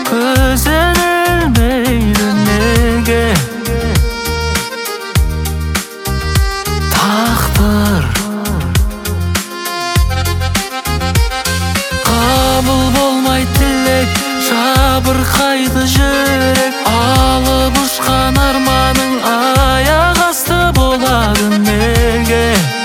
көзден ілмейді неге? Тағдыр қабыл болмай тілек, жабырқайды жүрек. Алып ұшқан арманың аяқ асты болады неге?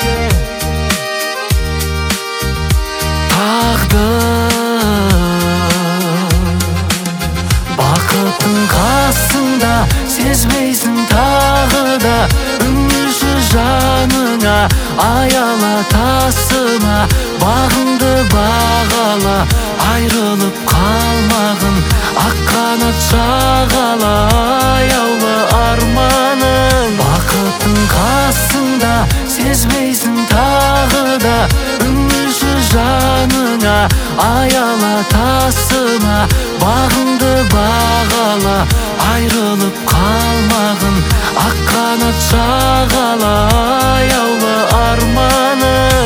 Бақыттың қасында сезбейсің тағы да, үңілші жаныңа, аяла тасыма, бағыңды бағала, айрылып қалмағын ақ қанат жағала, аяулы арманың. Бақыттың қасында сезбейсің тағы да, үңілші жаныңа, аяла тасыма, бағыңды бағала, айрылып қалмағын ақ қанат жағала, аяулы арманың.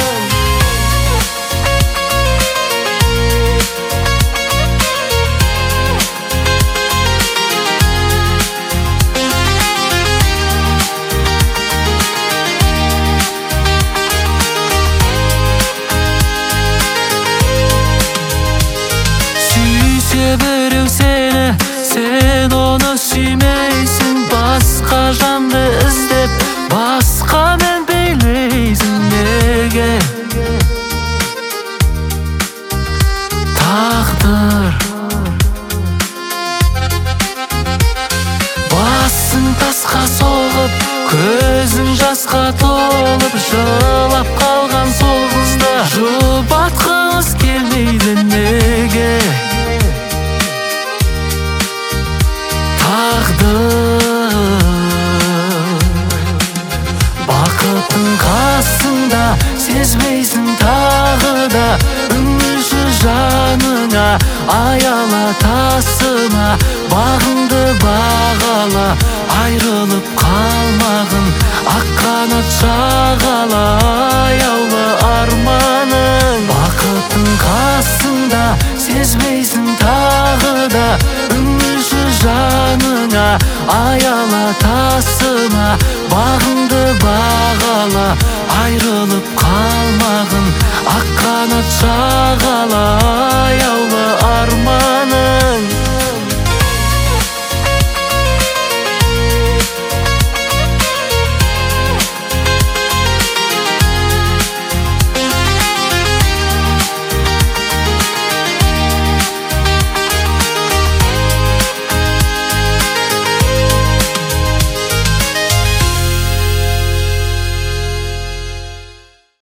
Біреу сені, сен оны сүймейсің. Басқа жанды іздеп, басқамен билейсің неге? Тағдыр басың тасқа соғып, көзің жасқа толып, жылап қалған сол қызды жұбатқыңыз келмейді неге? Бақыттың қасында сезбейсің тағы да, үңілші жаныңа, аяла тасыма, бағыңды бағала, айрылып қалмағын ақ қанат жағала, аяулы арманың. Бақыттың қасында сезбейсің тағы да, үңілші жаныңа, аяла тасыма, бағыңды бағала, айрылып қалмағын ақ қанат жағала,